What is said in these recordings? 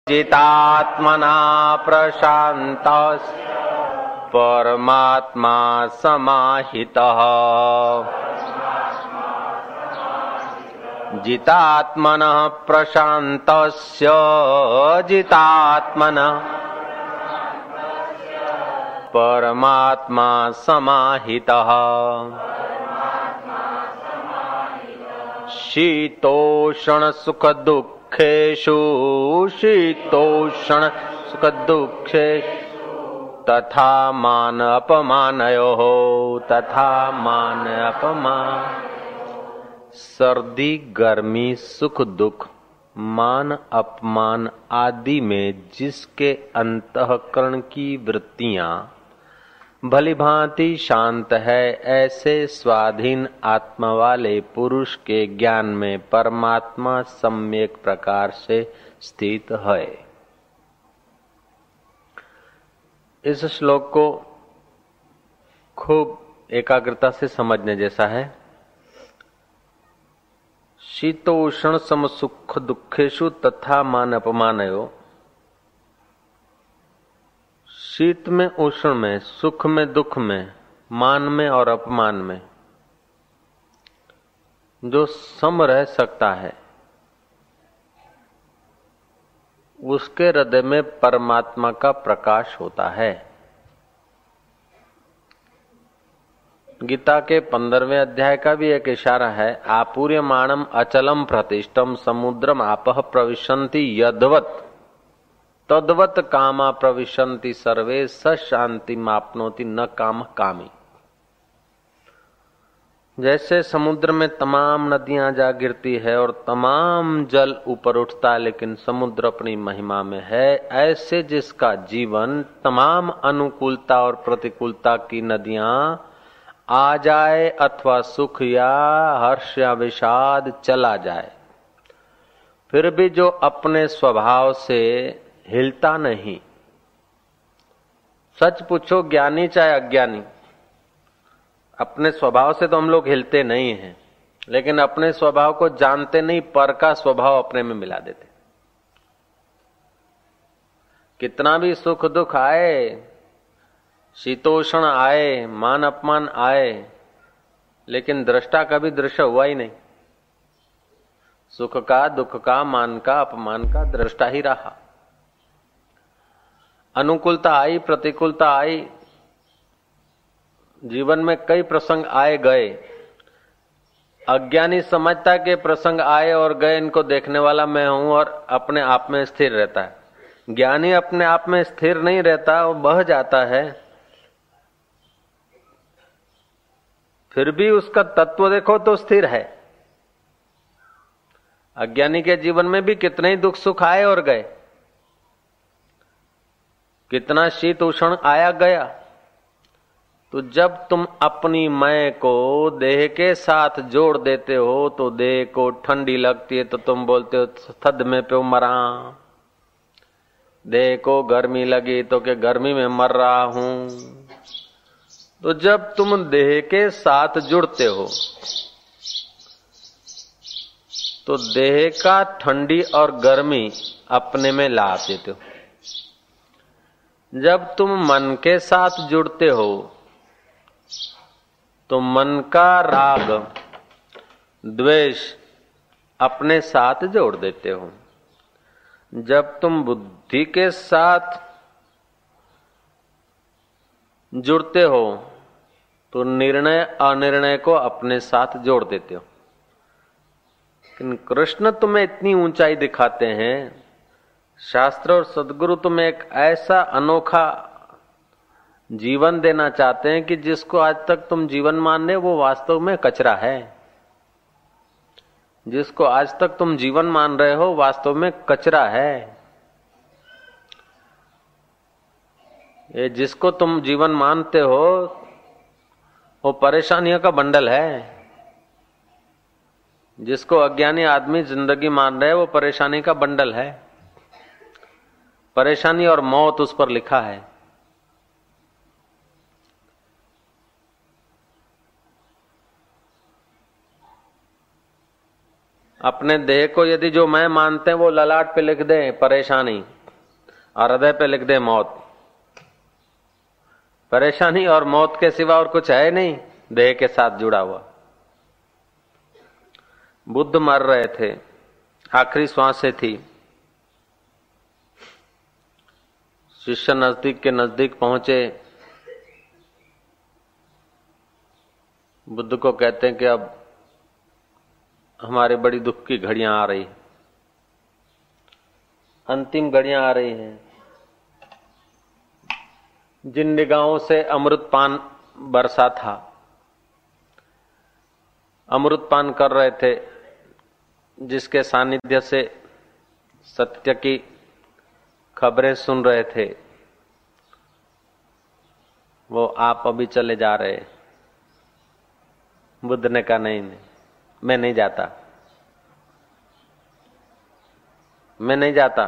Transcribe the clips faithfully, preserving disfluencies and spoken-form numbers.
जितात्मना प्रशान्तः परमात्मा समाहितः। जितात्मनः प्रशान्तस्य जितात्मनः परमात्मा समाहितः। शीतोष्ण सुख दुःखेषु शीतोष्ण सुख दुःखेषु तथा मान अपमानयोः तथा मान अपमान। सर्दी गर्मी सुख दुख मान अपमान आदि में जिसके अंतःकरण की वृत्तियां भली भांति शांत है, ऐसे स्वाधीन आत्मा वाले पुरुष के ज्ञान में परमात्मा सम्यक प्रकार से स्थित है। इस श्लोक को खूब एकाग्रता से समझने जैसा है। शीतोष्ण सम सुख दुखेषु तथा मान अपमानयो। शीत में उष्ण में, सुख में दुख में, मान में और अपमान में जो सम रह सकता है उसके हृदय में परमात्मा का प्रकाश होता है। गीता के पंद्रहवें अध्याय का भी एक इशारा है। आपूर्यमाणम अचलम प्रतिष्ठम समुद्रम आपः प्रविशन्ति यद्वत् तद्वत् कामा प्रविशन्ति सर्वे स शांति मापनोति न काम कामी। जैसे समुद्र में तमाम नदियां जा गिरती है और तमाम जल ऊपर उठता है, लेकिन समुद्र अपनी महिमा में है, ऐसे जिसका जीवन तमाम अनुकूलता और प्रतिकूलता की नदियां आ जाए अथवा सुख या हर्ष या विषाद चला जाए, फिर भी जो अपने स्वभाव से हिलता नहीं। सच पूछो, ज्ञानी चाहे अज्ञानी, अपने स्वभाव से तो हम लोग हिलते नहीं हैं, लेकिन अपने स्वभाव को जानते नहीं, पर का स्वभाव अपने में मिला देते। कितना भी सुख दुख आए, शीतोष्ण आए, मान अपमान आए, लेकिन दृष्टा कभी दृश्य हुआ ही नहीं। सुख का दुख का मान का अपमान का दृष्टा ही रहा। अनुकूलता आई, प्रतिकूलता आई, जीवन में कई प्रसंग आए गए। अज्ञानी समझता है कि प्रसंग आए और गए, इनको देखने वाला मैं हूं और अपने आप में स्थिर रहता है। ज्ञानी अपने आप में स्थिर नहीं रहता, वो बह जाता है। फिर भी उसका तत्व देखो तो स्थिर है। अज्ञानी के जीवन में भी कितने ही दुख सुख आए और गए, कितना शीत उष्ण आया गया। तो जब तुम अपनी मैं को देह के साथ जोड़ देते हो तो देह को ठंडी लगती है तो तुम बोलते हो थद में पे मरा। देह को गर्मी लगी तो के गर्मी में मर रहा हूं। तो जब तुम देह के साथ जुड़ते हो तो देह का ठंडी और गर्मी अपने में ला देते हो। जब तुम मन के साथ जुड़ते हो तो मन का राग द्वेष अपने साथ जोड़ देते हो। जब तुम बुद्धि के साथ जुड़ते हो तो निर्णय अनिर्णय को अपने साथ जोड़ देते हो। लेकिन कृष्ण तुम्हें इतनी ऊंचाई दिखाते हैं, शास्त्र और सद्गुरु तुम्हें एक ऐसा अनोखा जीवन देना चाहते हैं कि जिसको आज तक तुम जीवन मान रहे वो वास्तव में कचरा है। जिसको आज तक तुम जीवन मान रहे हो वास्तव में कचरा है। ये जिसको तुम जीवन मानते हो वो परेशानियों का बंडल है। जिसको अज्ञानी आदमी जिंदगी मान रहे वो परेशानी का बंडल है। परेशानी और मौत उस पर लिखा है। अपने देह को यदि जो मैं मानते हैं वो ललाट पे लिख दें परेशानी, और हृदय पे लिख दे मौत। परेशानी और मौत के सिवा और कुछ है नहीं देह के साथ जुड़ा हुआ। बुद्ध मर रहे थे, आखिरी श्वासें थी। शिष्य नजदीक के नजदीक पहुंचे, बुद्ध को कहते हैं कि अब हमारे बड़ी दुख की घड़ियां आ रही, अंतिम घड़ियां आ रही हैं। जिन निगाहों से अमृत पान बरसा था, अमृत पान कर रहे थे, जिसके सानिध्य से सत्य की खबरें सुन रहे थे, वो आप अभी चले जा रहे। बुद्ध ने कहा नहीं नहीं, मैं नहीं जाता, मैं नहीं जाता।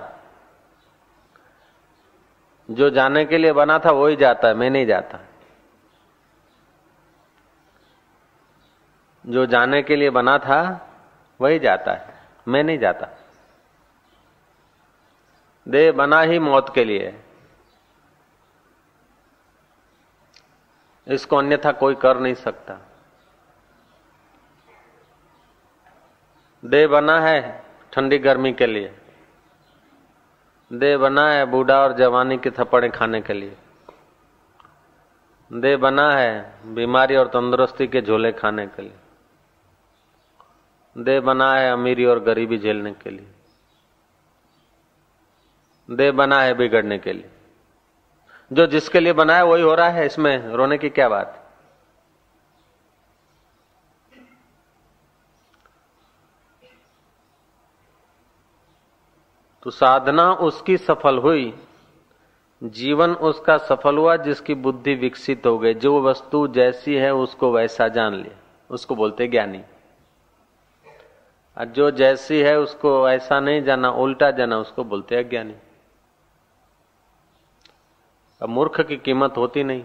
जो जाने के लिए बना था वो ही जाता है, मैं नहीं जाता। जो जाने के लिए बना था वही जाता है, मैं नहीं जाता। देह बना ही मौत के लिए, इसको अन्यथा कोई कर नहीं सकता। देह बना है ठंडी गर्मी के लिए, देह बना है बूढ़ा और जवानी की थप्पड़े खाने के लिए, देह बना है बीमारी और तंदुरुस्ती के झोले खाने के लिए, देह बना है अमीरी और गरीबी झेलने के लिए, देह बना है बिगड़ने के लिए। जो जिसके लिए बना है वही हो रहा है, इसमें रोने की क्या बात। तो साधना उसकी सफल हुई, जीवन उसका सफल हुआ जिसकी बुद्धि विकसित हो गई। जो वस्तु जैसी है उसको वैसा जान ले, उसको बोलते ज्ञानी। और जो जैसी है उसको ऐसा नहीं जाना, उल्टा जाना, उसको बोलते अज्ञानी। अब मूर्ख की कीमत होती नहीं।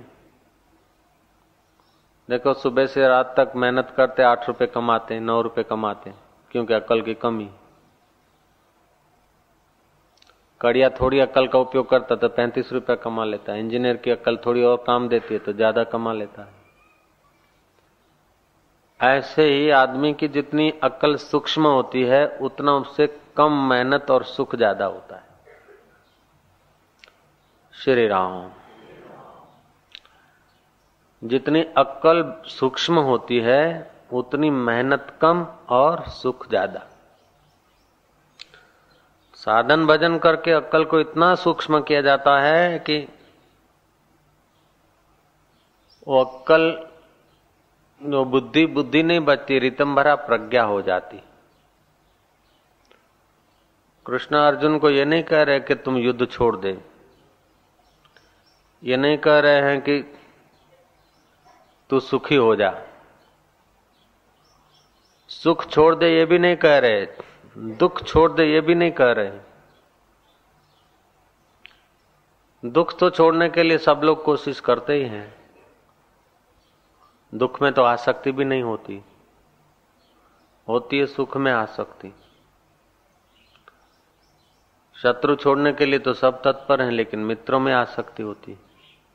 देखो सुबह से रात तक मेहनत करते, आठ रुपए कमाते, नौ रुपए कमाते, क्योंकि अक्ल की कमी। कड़िया थोड़ी अक्ल का उपयोग करता तो पैंतीस रुपया कमा लेता है। इंजीनियर की अक्ल थोड़ी और काम देती है तो ज्यादा कमा लेता है। ऐसे ही आदमी की जितनी अक्ल सूक्ष्म होती है उतना उससे कम मेहनत और सुख ज्यादा होता है। श्री राम। जितनी अक्ल सूक्ष्म होती है उतनी मेहनत कम और सुख ज्यादा। साधन भजन करके अक्ल को इतना सूक्ष्म किया जाता है कि वो अक्ल, जो बुद्धि बुद्धि नहीं बचती, रितंभरा प्रज्ञा हो जाती। कृष्ण अर्जुन को ये नहीं कह रहे कि तुम युद्ध छोड़ दे, ये नहीं कह रहे हैं कि तू सुखी हो जा, सुख छोड़ दे ये भी नहीं कह रहे, दुख छोड़ दे ये भी नहीं कह रहे। दुख तो छोड़ने के लिए सब लोग कोशिश करते ही हैं। दुख में तो आसक्ति भी नहीं होती, होती है सुख में आसक्ति। शत्रु छोड़ने के लिए तो सब तत्पर हैं, लेकिन मित्रों में आसक्ति होती है।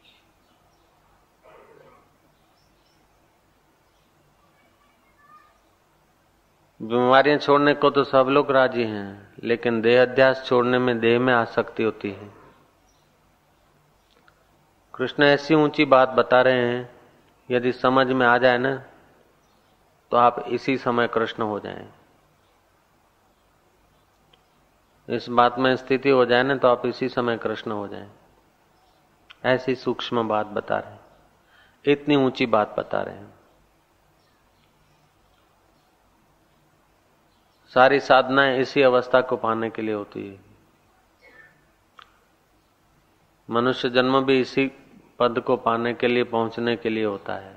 बीमारियां छोड़ने को तो सब लोग राजी हैं, लेकिन देह अध्यास छोड़ने में देह में आसक्ति होती है। कृष्ण ऐसी ऊंची बात बता रहे हैं, यदि समझ में आ जाए ना तो आप इसी समय कृष्ण हो जाएं। इस बात में स्थिति हो जाए ना तो आप इसी समय कृष्ण हो जाएं। ऐसी सूक्ष्म बात बता रहे हैं, इतनी ऊंची बात बता रहे हैं। सारी साधनाएं इसी अवस्था को पाने के लिए होती है। मनुष्य जन्म भी इसी पद को पाने के लिए, पहुंचने के लिए होता है।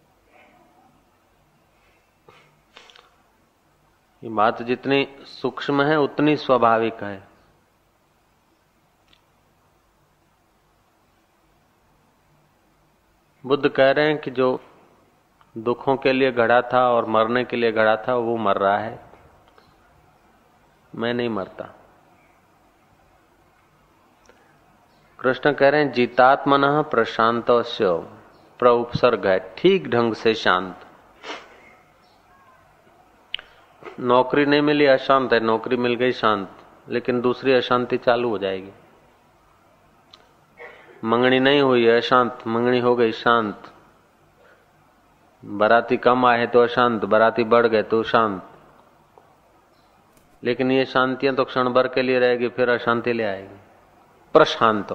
ये बात जितनी सूक्ष्म है उतनी स्वाभाविक है। बुद्ध कह रहे हैं कि जो दुखों के लिए गढ़ा था और मरने के लिए गढ़ा था वो मर रहा है, मैं नहीं मरता। कृष्ण कह रहे हैं जितात्मनः प्रशांतस्य प्रउपसर्ग है, ठीक ढंग से शांत। नौकरी नहीं मिली अशांत है, नौकरी मिल गई शांत, लेकिन दूसरी अशांति चालू हो जाएगी। मंगनी नहीं हुई है अशांत, मंगनी हो गई शांत। बाराती कम आए तो अशांत, बाराती बढ़ गए तो शांत। लेकिन ये शांतियां तो क्षण भर के लिए रहेगी, फिर अशांति ले आएगी। प्रशांत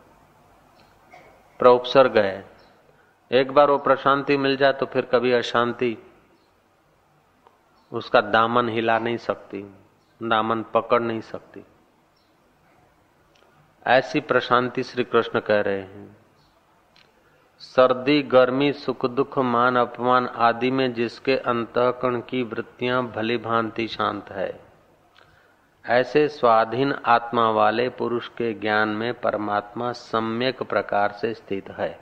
प्रउपसर्ग है, एक बार वो प्रशांति मिल जाए तो फिर कभी अशांति उसका दामन हिला नहीं सकती, दामन पकड़ नहीं सकती। ऐसी प्रशांति श्री कृष्ण कह रहे हैं। सर्दी गर्मी सुख दुख मान अपमान आदि में जिसके अंतःकरण की वृत्तियां भली भांति शांत है, ऐसे स्वाधीन आत्मा वाले पुरुष के ज्ञान में परमात्मा सम्यक प्रकार से स्थित है।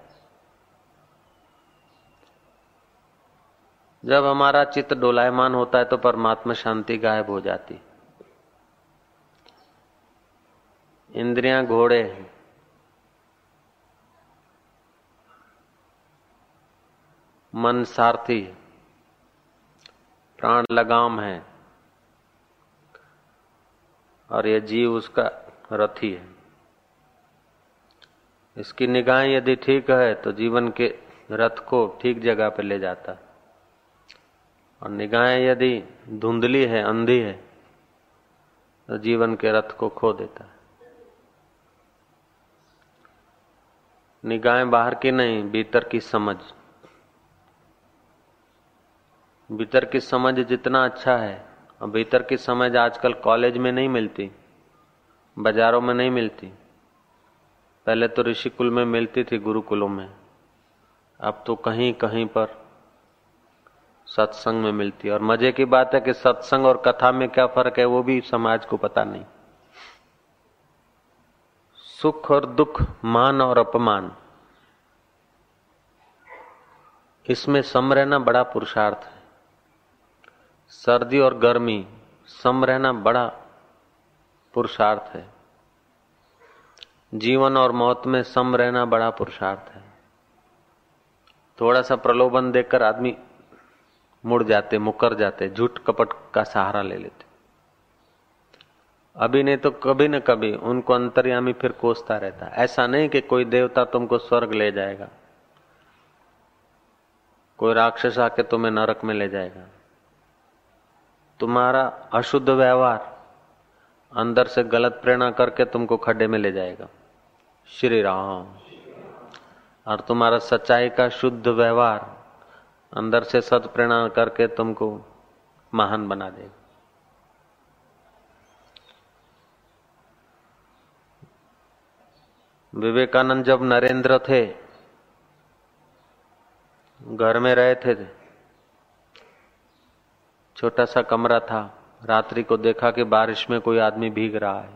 जब हमारा चित्त डोलायमान होता है तो परमात्मा शांति गायब हो जाती। इंद्रियां घोड़े हैं, मन सारथी, प्राण लगाम है और यह जीव उसका रथी है। इसकी निगाहें यदि ठीक है तो जीवन के रथ को ठीक जगह पर ले जाता है, और निगाहें यदि धुंधली है, अंधी है, तो जीवन के रथ को खो देता है। निगाहें बाहर की नहीं, भीतर की समझ। भीतर की समझ जितना अच्छा है, और भीतर की समझ आजकल कॉलेज में नहीं मिलती, बाजारों में नहीं मिलती। पहले तो ऋषिकुल में मिलती थी, गुरुकुलों में। अब तो कहीं कहीं पर सत्संग में मिलती है। और मजे की बात है कि सत्संग और कथा में क्या फर्क है वो भी समाज को पता नहीं। सुख और दुख, मान और अपमान, इसमें सम रहना बड़ा पुरुषार्थ है। सर्दी और गर्मी, सम रहना बड़ा पुरुषार्थ है। जीवन और मौत में सम रहना बड़ा पुरुषार्थ है। थोड़ा सा प्रलोभन देकर आदमी मुड़ जाते, मुकर जाते, झूठ कपट का सहारा ले लेते। अभी नहीं तो कभी न कभी उनको अंतर्यामी फिर कोसता रहता है। ऐसा नहीं कि कोई देवता तुमको स्वर्ग ले जाएगा, कोई राक्षस आके तुम्हें नरक में ले जाएगा। तुम्हारा अशुद्ध व्यवहार अंदर से गलत प्रेरणा करके तुमको खड्डे में ले जाएगा, श्री राम। और तुम्हारा सच्चाई का शुद्ध व्यवहार अंदर से सद प्रेरणा करके तुमको महान बना देगा। विवेकानंद जब नरेंद्र थे, घर में रहे थे, छोटा सा कमरा था। रात्रि को देखा कि बारिश में कोई आदमी भीग रहा है।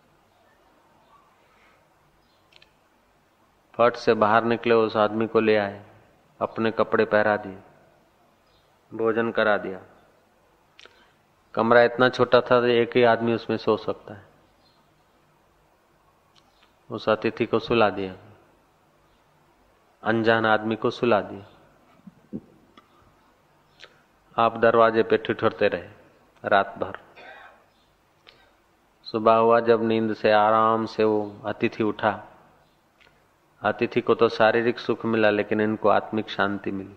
फट से बाहर निकले, उस आदमी को ले आए, अपने कपड़े पहरा दिए, भोजन करा दिया। कमरा इतना छोटा था कि एक ही आदमी उसमें सो सकता है। उस अतिथि को सुला दिया, अनजान आदमी को सुला दिया। आप दरवाजे पे ठिठुरते रहे रात भर। सुबह हुआ, जब नींद से आराम से वो अतिथि उठा। अतिथि को तो शारीरिक सुख मिला, लेकिन इनको आत्मिक शांति मिली।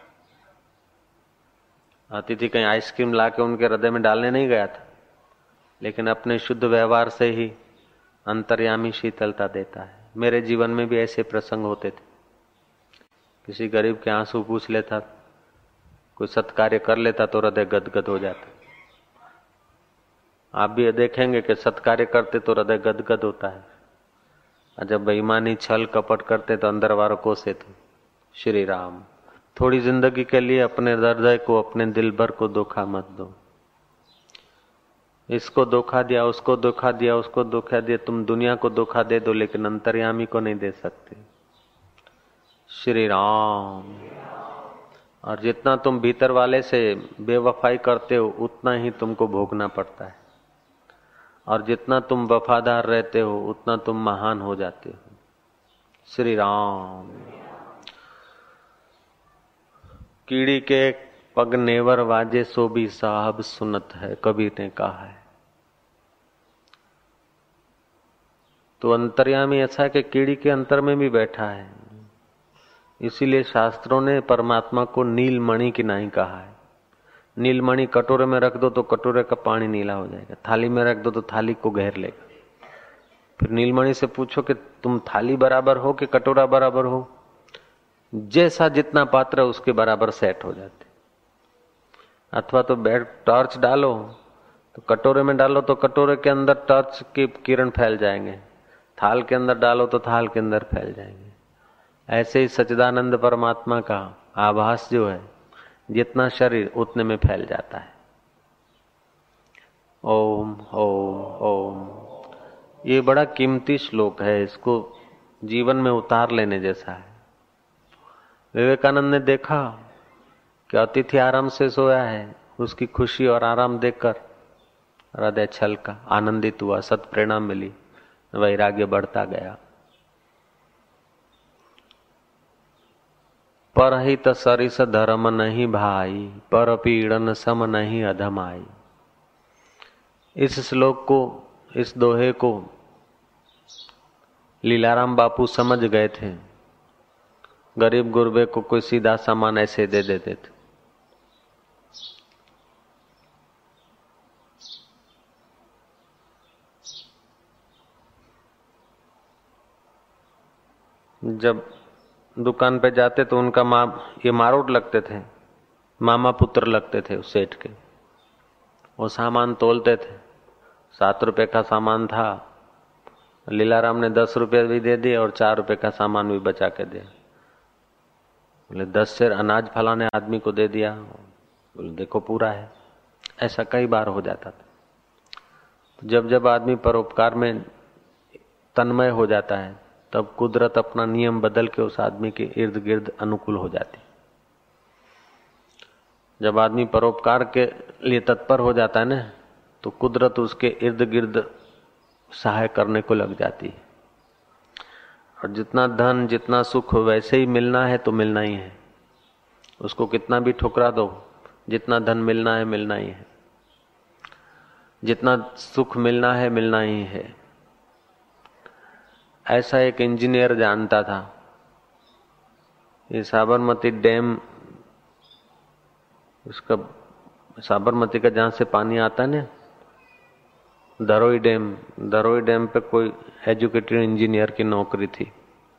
अतिथि कहीं आइसक्रीम लाके उनके हृदय में डालने नहीं गया था, लेकिन अपने शुद्ध व्यवहार से ही अंतर्यामी शीतलता देता है। मेरे जीवन में भी ऐसे प्रसंग होते थे। किसी गरीब के आंसू पूछ लेता, कोई सत्कार्य कर लेता तो हृदय गदगद हो जाता। आप भी देखेंगे कि सत्कार्य करते तो हृदय गदगद होता है, और जब बेईमानी छल कपट करते तो अंदर वालों को से तो श्री राम। थोड़ी जिंदगी के लिए अपने हृदय को, अपने दिल भर को धोखा मत दो। इसको धोखा दिया, उसको धोखा दिया, उसको धोखा दिया। तुम दुनिया को धोखा दे दो, लेकिन अंतर्यामी को नहीं दे सकते। श्री राम। और जितना तुम भीतर वाले से बेवफाई करते हो, उतना ही तुमको भोगना पड़ता है। और जितना तुम वफादार रहते हो, उतना तुम महान हो जाते हो। श्री राम। कीड़ी के पग नेवर वाजे सो भी साहब सुनत है, कबीर ने कहा है। तो अंतर्यामी ऐसा है कि कीड़ी के अंतर में भी बैठा है। इसीलिए शास्त्रों ने परमात्मा को नीलमणि की नहीं कहा है। नीलमणि कटोरे में रख दो तो कटोरे का पानी नीला हो जाएगा, थाली में रख दो तो थाली को घेर लेगा। फिर नीलमणि से पूछो कि तुम थाली बराबर हो कि कटोरा बराबर हो, जैसा जितना पात्र उसके बराबर सेट हो जाते। अथवा तो बैठ टॉर्च डालो तो कटोरे में डालो तो कटोरे के अंदर टॉर्च की किरण फैल जाएंगे, थाल के अंदर डालो तो थाल के अंदर फैल जाएंगे। ऐसे ही सच्चिदानंद परमात्मा का आभास जो है जितना शरीर उतने में फैल जाता है। ओम ओम ओम। ये बड़ा कीमती श्लोक है, इसको जीवन में उतार लेने जैसा है। विवेकानंद ने देखा कि अतिथि आराम से सोया है, उसकी खुशी और आराम देखकर हृदय छलका, आनंदित हुआ, सत्प्रेरणा मिली, वैराग्य बढ़ता गया। परहित सरिस धर्म नहीं भाई, पर पीड़न सम नहीं अधमाई। इस श्लोक को, इस दोहे को लीलाराम बापू समझ गए थे। गरीब गुरबे को कोई सीधा सामान ऐसे दे देते थे। जब दुकान पे जाते तो उनका माँ, ये मारोट लगते थे, मामा पुत्र लगते थे उस सेठ के। वो सामान तोलते थे, सात रुपए का सामान था, लीलाराम ने दस रुपए भी दे दिए और चार रुपए का सामान भी बचा के दिया। बोले दस शेर अनाज फलाने आदमी को दे दिया, बोले देखो पूरा है। ऐसा कई बार हो जाता था। तो जब जब आदमी परोपकार में तन्मय हो जाता है तब कुदरत अपना नियम बदल के उस आदमी के इर्द गिर्द अनुकूल हो जाती। जब आदमी परोपकार के लिए तत्पर हो जाता है ना, तो कुदरत उसके इर्द गिर्द सहाय करने को लग जाती है। और जितना धन, जितना सुख वैसे ही मिलना है तो मिलना ही है। उसको कितना भी ठुकरा दो, जितना धन मिलना है मिलना ही है, जितना सुख मिलना है मिलना ही है। ऐसा एक इंजीनियर जानता था। ये साबरमती डैम, उसका साबरमती का जहां से पानी आता है ना, दरोई डैम, दरोई डैम पे कोई एजुकेटेड इंजीनियर की नौकरी थी।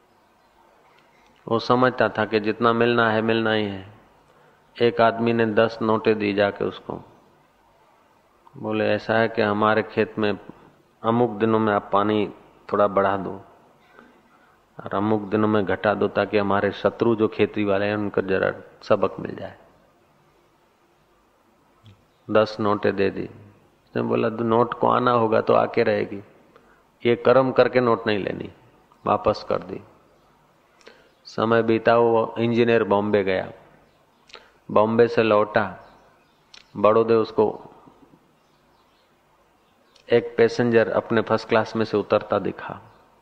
वो समझता था कि जितना मिलना है मिलना ही है। एक आदमी ने दस नोटें दी जाके उसको, बोले ऐसा है कि हमारे खेत में अमुक दिनों में आप पानी थोड़ा बढ़ा दो और अमुक दिनों में घटा दो, ताकि हमारे शत्रु जो खेती वाले हैं उनको जरा सबक मिल जाए। दस नोटें दे दी। उसने बोला नोट को आना होगा तो आके रहेगी, ये कर्म करके नोट नहीं लेनी। वापस कर दी। समय बीता, वो इंजीनियर बॉम्बे गया। बॉम्बे से लौटा, बड़ौदे उसको एक पैसेंजर अपने फर्स्ट क्लास में से उतरता दिखा।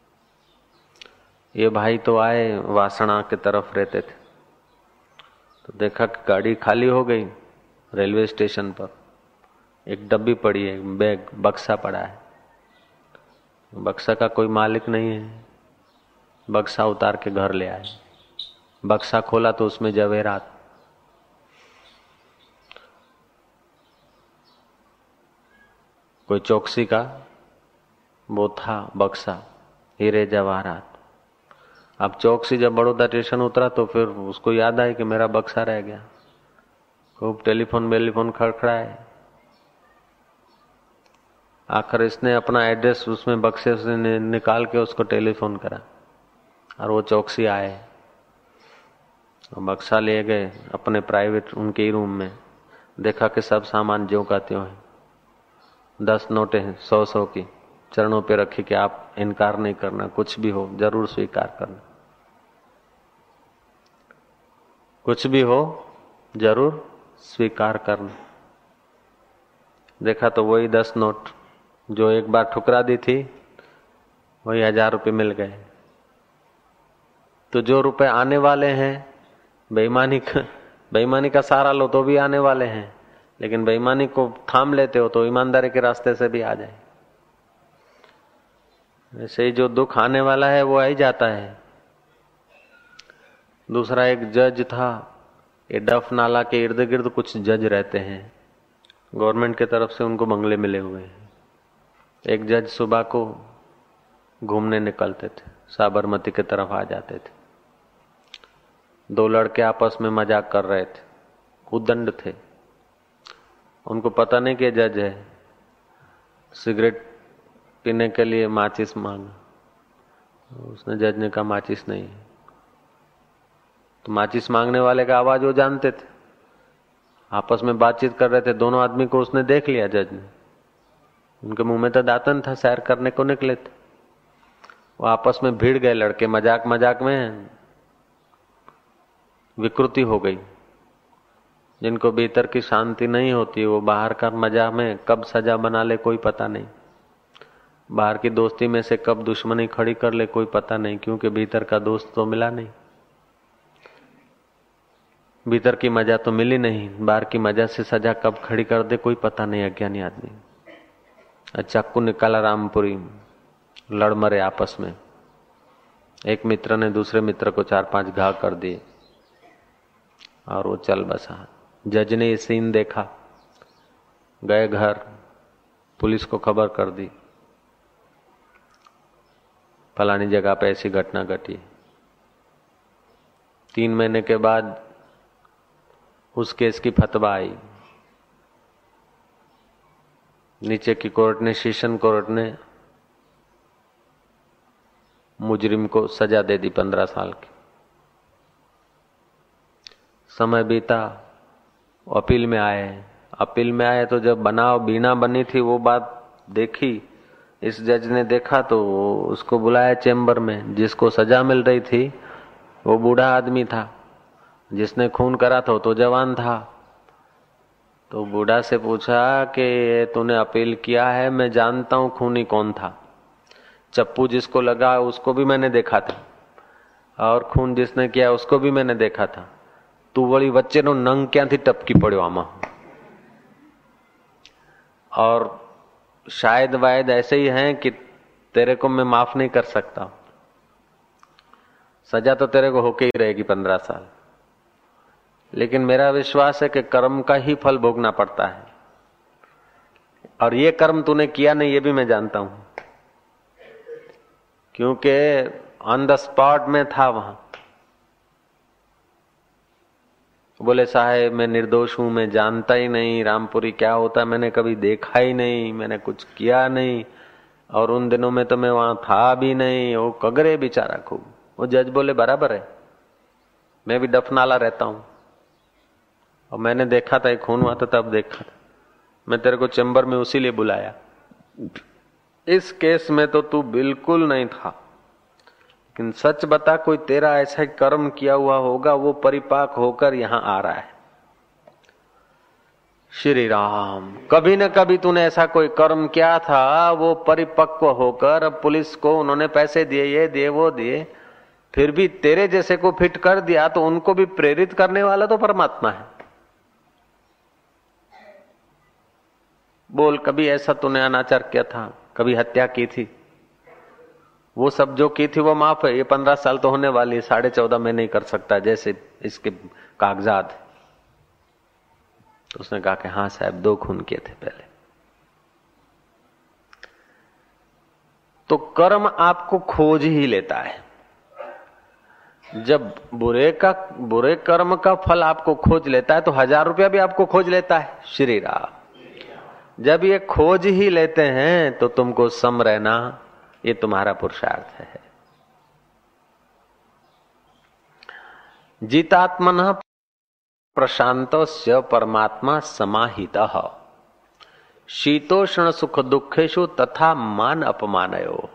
ये भाई तो आए, वासना के तरफ रहते थे, तो देखा कि गाड़ी खाली हो गई। रेलवे स्टेशन पर एक डब्बी पड़ी है, बैग, बक्सा पड़ा है। बक्सा का कोई मालिक नहीं है। बक्सा उतार के घर ले आए। बक्सा खोला तो उसमें जवेरात। कोई चौकसी का वो था बक्सा, हीरे जवाहरात। अब चौकसी जब बड़ौदा स्टेशन उतरा तो फिर उसको याद आई कि मेरा बक्सा रह गया। खूब टेलीफोन बेलीफोन खड़खड़ाए। आखिर इसने अपना एड्रेस उसमें बक्से से निकाल के उसको टेलीफोन करा और वो चौकसी आए। बक्सा ले गए अपने प्राइवेट उनके ही रूम में। देखा कि सब सामान ज्यों का त्यों है। दस नोटें हैं सौ सौ की, चरणों पे रखी कि आप इनकार नहीं करना, कुछ भी हो जरूर स्वीकार करना, कुछ भी हो जरूर स्वीकार करना। देखा तो वही दस नोट जो एक बार ठुकरा दी थी, वही हजार रुपये मिल गए। तो जो रुपए आने वाले हैं बेईमानी का बेईमानी का सहारा लो तो भी आने वाले हैं, लेकिन बेईमानी को थाम लेते हो तो ईमानदारी के रास्ते से भी आ जाए। ऐसे ही जो दुख आने वाला है वो आ ही जाता है। दूसरा एक जज था, ये डफ नाला के इर्द गिर्द कुछ जज रहते हैं, गवर्नमेंट के तरफ से उनको बंगले मिले हुए हैं। एक जज सुबह को घूमने निकलते थे, साबरमती की तरफ आ जाते थे। दो लड़के आपस में मजाक कर रहे थे, उद्दंड थे, उनको पता नहीं कि जज है। सिगरेट पीने के लिए माचिस मांगा, उसने जज ने कहा माचिस नहीं है। तो माचिस मांगने वाले का आवाज वो जानते थे, आपस में बातचीत कर रहे थे। दोनों आदमी को उसने देख लिया जज ने, उनके मुंह में तो दातन था, सैर करने को निकले थे। वो आपस में भिड़ गए लड़के, मजाक मजाक में विकृति हो गई। जिनको भीतर की शांति नहीं होती वो बाहर का मजा में कब सजा बना ले कोई पता नहीं, बाहर की दोस्ती में से कब दुश्मनी खड़ी कर ले कोई पता नहीं, क्योंकि भीतर का दोस्त तो मिला नहीं, भीतर की मजा तो मिली नहीं। बाहर की मजा से सजा कब खड़ी कर दे कोई पता नहीं। अज्ञानी आदमी चाकू निकाला रामपुरी, लड़ मरे आपस में। एक मित्र ने दूसरे मित्र को चार पांच घाव कर दिए और वो चल बसा। जज ने ये सीन देखा, गए घर, पुलिस को खबर कर दी, फलानी जगह पे ऐसी घटना घटी। तीन महीने के बाद उस केस की फतवा आई। नीचे की कोर्ट ने, सेशन कोर्ट ने मुजरिम को सजा दे दी पंद्रह साल की। समय बीता, अपील में आए। अपील में आए तो जब बनाव बीना बनी थी वो बात देखी, इस जज ने देखा तो उसको बुलाया चेंबर में। जिसको सजा मिल रही थी वो बूढ़ा आदमी था, जिसने खून करा था तो जवान था। तो बूढ़ा से पूछा कि तूने अपील किया है, मैं जानता हूं खूनी कौन था। चप्पू जिसको लगा उसको भी मैंने देखा था, और खून जिसने किया उसको भी मैंने देखा था। तू वही बच्चे नो नंग क्या थी टपकी पड़ो आमा, और शायद वायद ऐसे ही हैं कि तेरे को मैं माफ नहीं कर सकता। सजा तो तेरे को होके ही रहेगी पंद्रह साल, लेकिन मेरा विश्वास है कि कर्म का ही फल भोगना पड़ता है, और ये कर्म तूने किया नहीं ये भी मैं जानता हूं, क्योंकि ऑन द स्पॉट में था वहां। बोले साहेब मैं निर्दोष हूं, मैं जानता ही नहीं रामपुरी क्या होता, मैंने कभी देखा ही नहीं, मैंने कुछ किया नहीं, और उन दिनों में तो मैं वहां था भी नहीं। वो कगरे बेचारा खूब। वो जज बोले बराबर है, मैं भी डफनाला रहता हूं और मैंने देखा था, एक खून हुआ था तब देखा था, मैं तेरे को चैम्बर में उसी लिए बुलाया। इस केस में तो तू बिल्कुल नहीं था, लेकिन सच बता कोई तेरा ऐसा कर्म किया हुआ होगा वो परिपाक होकर यहां आ रहा है। श्री राम, कभी न कभी तूने ऐसा कोई कर्म किया था, वो परिपक्व होकर अब पुलिस को उन्होंने पैसे दिए, ये दिए वो दिए, फिर भी तेरे जैसे को फिट कर दिया, तो उनको भी प्रेरित करने वाला तो परमात्मा है। बोल कभी ऐसा तूने अनाचार किया था, कभी हत्या की थी? वो सब जो की थी वो माफ है, ये पंद्रह साल तो होने वाली है, साढ़े चौदह में नहीं कर सकता जैसे इसके कागजात। तो उसने कहा कि हाँ साहब दो खून किए थे पहले। तो कर्म आपको खोज ही लेता है। जब बुरे का बुरे कर्म का फल आपको खोज लेता है तो हजार रुपया भी आपको खोज लेता है। श्री राम, जब ये खोज ही लेते हैं तो तुमको सम रहना, ये तुम्हारा पुरुषार्थ है। जितात्मनः प्रशांतस्य परमात्मा समाहितः शीतोष्ण सुख दुखेषु तथा मान अपमानयो।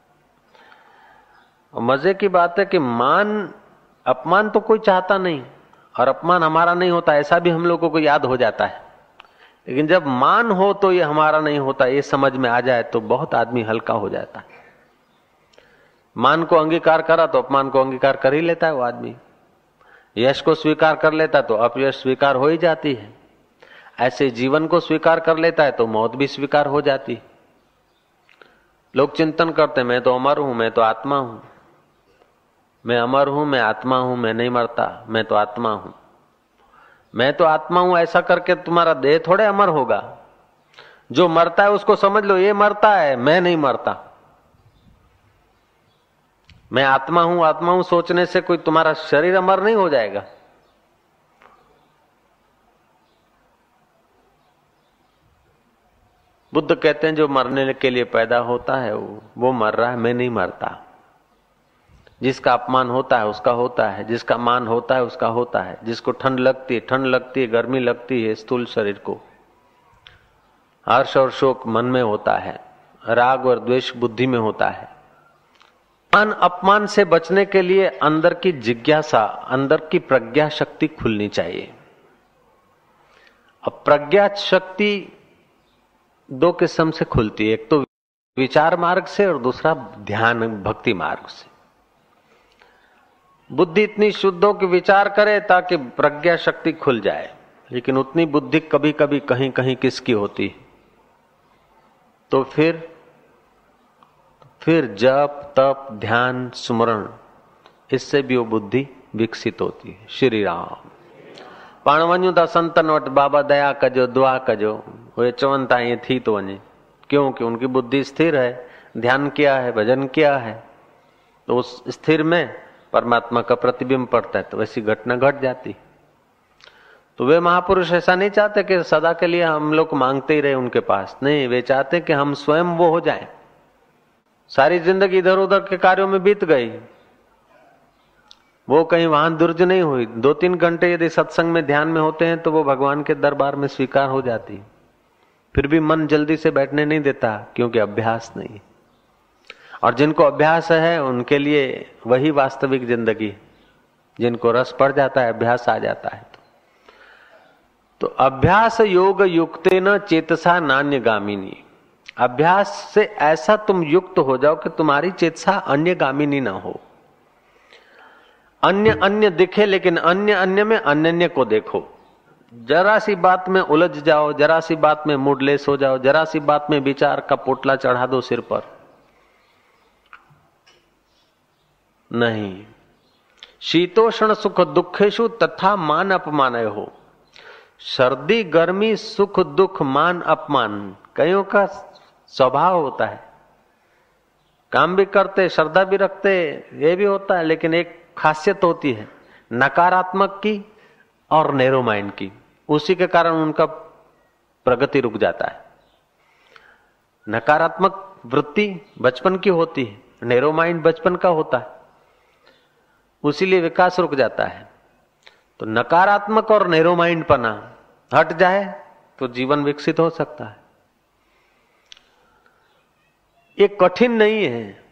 मजे की बात है कि मान अपमान तो कोई चाहता नहीं, और अपमान हमारा नहीं होता ऐसा भी हम लोगों को याद हो जाता है, लेकिन जब मान हो तो ये हमारा नहीं होता, ये समझ में आ जाए तो बहुत आदमी हल्का हो जाता है। मान को अंगीकार करा तो अपमान को अंगीकार कर ही लेता है वो आदमी। यश को स्वीकार कर लेता तो अपयश स्वीकार हो ही जाती है। ऐसे जीवन को स्वीकार कर लेता है तो मौत भी स्वीकार हो जाती। लोग चिंतन करते मैं तो अमर हूं, मैं तो आत्मा हूं, मैं अमर हूं, मैं आत्मा हूं, मैं नहीं मरता, मैं तो आत्मा हूं, मैं तो आत्मा हूं। ऐसा करके तुम्हारा देह थोड़े अमर होगा। जो मरता है उसको समझ लो ये मरता है, मैं नहीं मरता। मैं आत्मा हूं आत्मा हूं सोचने से कोई तुम्हारा शरीर अमर नहीं हो जाएगा। बुद्ध कहते हैं जो मरने के लिए पैदा होता है वो वो मर रहा है, मैं नहीं मरता। जिसका अपमान होता है उसका होता है, जिसका मान होता है उसका होता है, जिसको ठंड लगती है ठंड लगती है गर्मी लगती है स्थूल शरीर को, हर्ष और शोक मन में होता है, राग और द्वेष बुद्धि में होता है। मान अपमान से बचने के लिए अंदर की जिज्ञासा, अंदर की प्रज्ञा शक्ति खुलनी चाहिए। अब प्रज्ञा शक्ति दो किस्म से खुलती है, एक तो विचार मार्ग से और दूसरा ध्यान भक्ति मार्ग से। बुद्धि इतनी शुद्ध हो कि विचार करे ताकि प्रज्ञा शक्ति खुल जाए, लेकिन उतनी बुद्धि कभी कभी कहीं कहीं किसकी होती है, तो फिर फिर जप तप ध्यान सुमरण इससे भी वो बुद्धि विकसित होती है। श्री राम पाण वञूं था संतन वटि, बाबा दया कजो दुआ कजो, वे चवनि था ये थी तो वञे, क्योंकि उनकी बुद्धि स्थिर है, ध्यान किया है, भजन किया है, तो उस स्थिर में परमात्मा का प्रतिबिंब पड़ता है, तो वैसी घटना घट जाती। तो वे महापुरुष ऐसा नहीं चाहते कि सदा के लिए हम लोग मांगते ही रहे उनके पास, नहीं, वे चाहते कि हम स्वयं वो हो जाएं। सारी जिंदगी इधर उधर के कार्यों में बीत गई, वो कहीं वहां दुर्ज नहीं हुई। दो तीन घंटे यदि सत्संग में ध्यान में होते हैं तो वो भगवान के दरबार में स्वीकार हो जाती। फिर भी मन जल्दी से बैठने नहीं देता, क्योंकि अभ्यास नहीं। और जिनको अभ्यास है उनके लिए वही वास्तविक जिंदगी, जिनको रस पड़ जाता है, अभ्यास आ जाता है। तो अभ्यास योग युक्तेन चेतसा नान्यगामिनी, अभ्यास से ऐसा तुम युक्त हो जाओ कि तुम्हारी चेतसा अन्यगामिनी ना हो। अन्य अन्य दिखे, लेकिन अन्य अन्य में अन्य को देखो। जरा सी बात में उलझ जाओ, जरा सी बात में मूडलेस हो जाओ, जरा सी बात में विचार का पोटला चढ़ा दो सिर पर, नहीं। शीतोष्ण सुख दुखेशु तथा मान अपमान हो, सर्दी गर्मी सुख दुख मान अपमान कईयों का स्वभाव होता है। काम भी करते, श्रद्धा भी रखते, ये भी होता है, लेकिन एक खासियत होती है नकारात्मक की और नैरो माइंड की, उसी के कारण उनका प्रगति रुक जाता है। नकारात्मक वृत्ति बचपन की होती है, नैरो माइंड बचपन का होता है, उसीलिए विकास रुक जाता है। तो नकारात्मक और नैरो माइंड पना हट जाए तो जीवन विकसित हो सकता है। ये कठिन नहीं है,